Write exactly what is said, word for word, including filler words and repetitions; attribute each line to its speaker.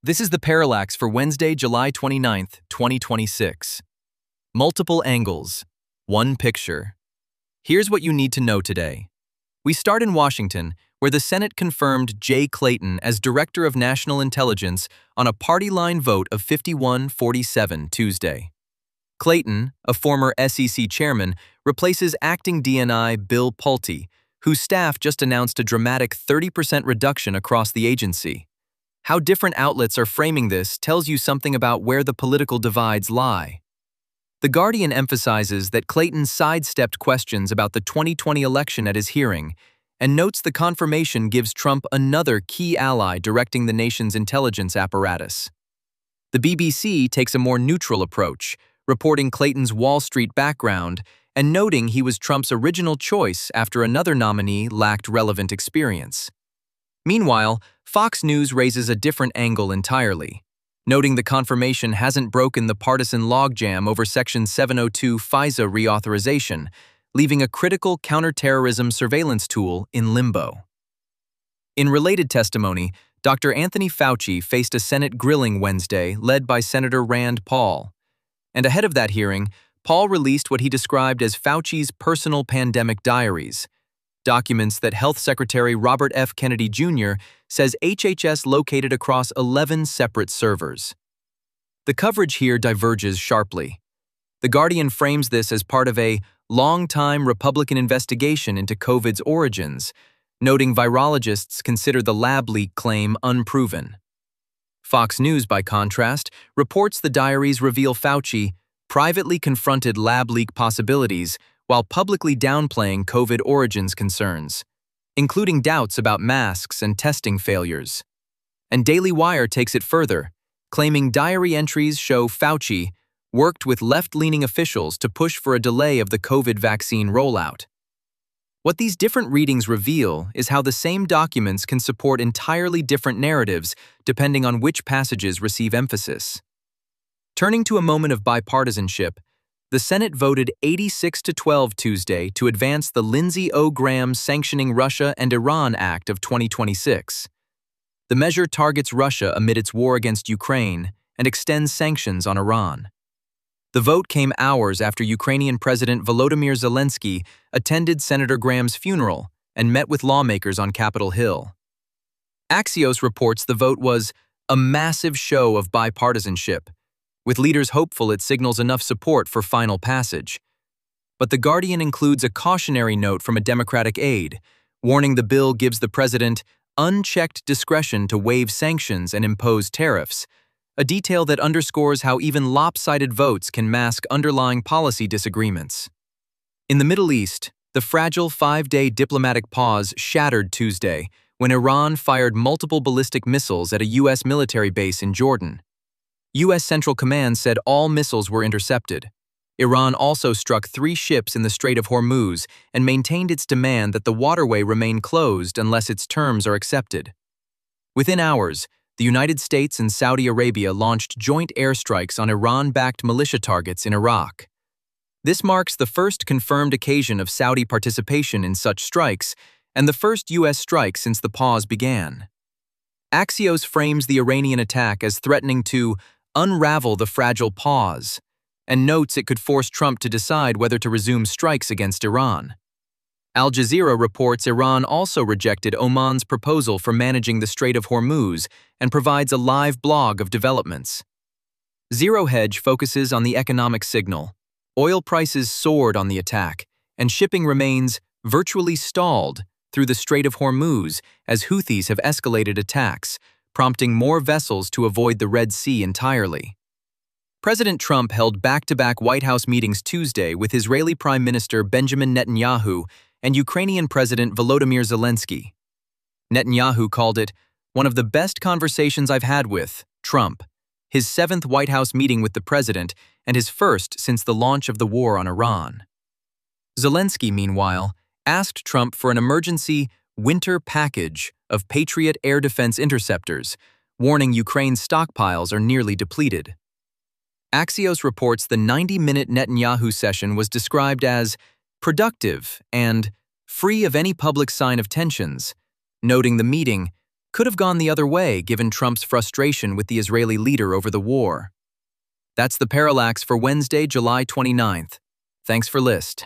Speaker 1: This is the Parallax for Wednesday, July twenty-ninth, twenty twenty-six. Multiple angles, one picture. Here's what you need to know today. We start in Washington, where the Senate confirmed Jay Clayton as Director of National Intelligence on a party line vote of fifty-one forty-seven Tuesday. Clayton, a former S E C chairman, replaces acting D N I Bill Pulte, whose staff just announced a dramatic thirty percent reduction across the agency. How different outlets are framing this tells you something about where the political divides lie. The Guardian emphasizes that Clayton sidestepped questions about the twenty twenty election at his hearing and notes the confirmation gives Trump another key ally directing the nation's intelligence apparatus. The B B C takes a more neutral approach, reporting Clayton's Wall Street background and noting he was Trump's original choice after another nominee lacked relevant experience. Meanwhile, Fox News raises a different angle entirely, noting the confirmation hasn't broken the partisan logjam over Section seven oh two FISA reauthorization, leaving a critical counterterrorism surveillance tool in limbo. In related testimony, Doctor Anthony Fauci faced a Senate grilling Wednesday led by Senator Rand Paul. And ahead of that hearing, Paul released what he described as Fauci's personal pandemic diaries, documents that Health Secretary Robert F. Kennedy Junior says H H S located across eleven separate servers. The coverage here diverges sharply. The Guardian frames this as part of a long-time Republican investigation into COVID's origins, noting virologists consider the lab leak claim unproven. Fox News, by contrast, reports the diaries reveal Fauci privately confronted lab leak possibilities while publicly downplaying COVID origins concerns, including doubts about masks and testing failures. And Daily Wire takes it further, claiming diary entries show Fauci worked with left-leaning officials to push for a delay of the COVID vaccine rollout. What these different readings reveal is how the same documents can support entirely different narratives depending on which passages receive emphasis. Turning to a moment of bipartisanship, the Senate voted eighty-six to twelve Tuesday to advance the Lindsey O. Graham Sanctioning Russia and Iran Act of twenty twenty-six. The measure targets Russia amid its war against Ukraine and extends sanctions on Iran. The vote came hours after Ukrainian President Volodymyr Zelensky attended Senator Graham's funeral and met with lawmakers on Capitol Hill. Axios reports the vote was a massive show of bipartisanship, with leaders hopeful it signals enough support for final passage. But The Guardian includes a cautionary note from a Democratic aide, warning the bill gives the president unchecked discretion to waive sanctions and impose tariffs, a detail that underscores how even lopsided votes can mask underlying policy disagreements. In the Middle East, the fragile five-day diplomatic pause shattered Tuesday when Iran fired multiple ballistic missiles at a U S military base in Jordan. U S Central Command said all missiles were intercepted. Iran also struck three ships in the Strait of Hormuz and maintained its demand that the waterway remain closed unless its terms are accepted. Within hours, the United States and Saudi Arabia launched joint airstrikes on Iran-backed militia targets in Iraq. This marks the first confirmed occasion of Saudi participation in such strikes and the first U S strike since the pause began. Axios frames the Iranian attack as threatening to unravel the fragile pause, and notes it could force Trump to decide whether to resume strikes against Iran. Al Jazeera reports Iran also rejected Oman's proposal for managing the Strait of Hormuz and provides a live blog of developments. Zero Hedge focuses on the economic signal. Oil prices soared on the attack, and shipping remains virtually stalled through the Strait of Hormuz as Houthis have escalated attacks, prompting more vessels to avoid the Red Sea entirely. President Trump held back-to-back White House meetings Tuesday with Israeli Prime Minister Benjamin Netanyahu and Ukrainian President Volodymyr Zelensky. Netanyahu called it one of the best conversations I've had with Trump, his seventh White House meeting with the president and his first since the launch of the war on Iran. Zelensky, meanwhile, asked Trump for an emergency winter package of Patriot air defense interceptors, warning Ukraine's stockpiles are nearly depleted. Axios reports the ninety-minute Netanyahu session was described as productive and free of any public sign of tensions, noting the meeting could have gone the other way given Trump's frustration with the Israeli leader over the war. That's the Parallax for Wednesday, July twenty-ninth. Thanks for listening.